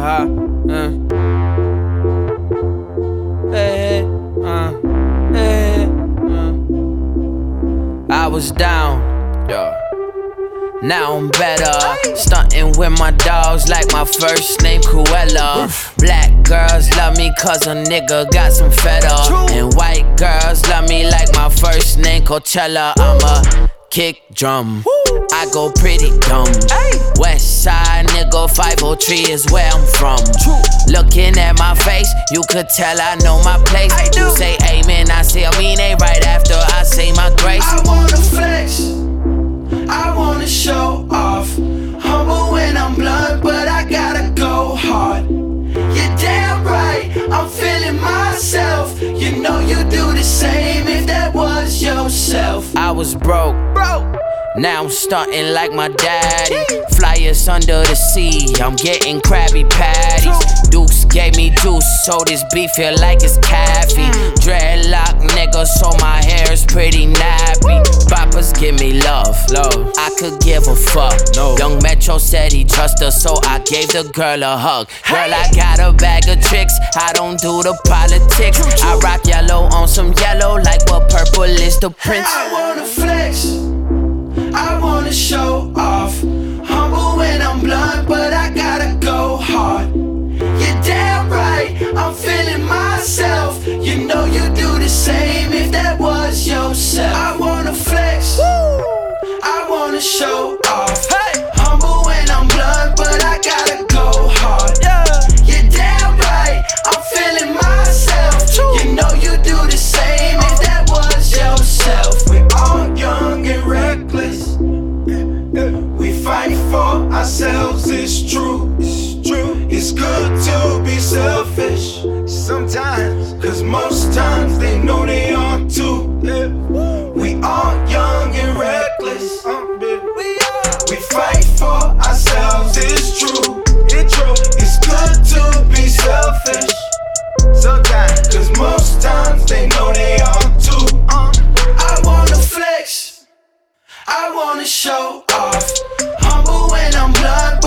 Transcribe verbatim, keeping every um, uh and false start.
uh-huh, uh. Hey, uh, hey, uh. I was down, yeah. Now I'm better. Stuntin' with my dogs like my first name Cruella. Black girls love me cause a nigga got some feta. And white girls love me like my first name Coachella. I'm a kick drum, I go pretty dumb. West side nigga, five oh three is where I'm from. Looking at my face, you could tell I know my place. You say amen, I say amine right after I say my grace. I wanna flex, I wanna show off. Humble when I'm blunt, but I gotta go hard. You're damn right, I'm feeling myself. You know you do the same if that was yourself. I was broke, broke. Now I'm stuntin' like my daddy. Flyers under the sea, I'm getting Krabby Patties. Dukes gave me juice, so this beef feel like it's caffeine. Dreadlock nigga, so my hair is pretty nappy. Boppers give me love, love. I could give a fuck. No. Young Metro said he trust her, so I gave the girl a hug. Girl, I got a bag of tricks, I don't do the politics. I rock yellow on some yellow, like what purple is the prince. I wanna flex, I wanna show off. Humble when I'm blunt, but I gotta go hard. You're damn right, I'm feeling myself. You know you do the same if that was yourself. I wanna flex, I wanna show off. Humble when I'm blunt, but I gotta go hard. You're damn right, I'm feeling myself. You know you do the same if that was yourself. We all young and reckless, we fight for ourselves, it's true, it's true. It's good to be selfish sometimes, cause most times they know they are too. We all young and reckless, we fight for ourselves, it's true, it's true. It's good to be selfish sometimes, cause most times they know they are too. I wanna flex, I wanna show off. Humble when I'm blunt,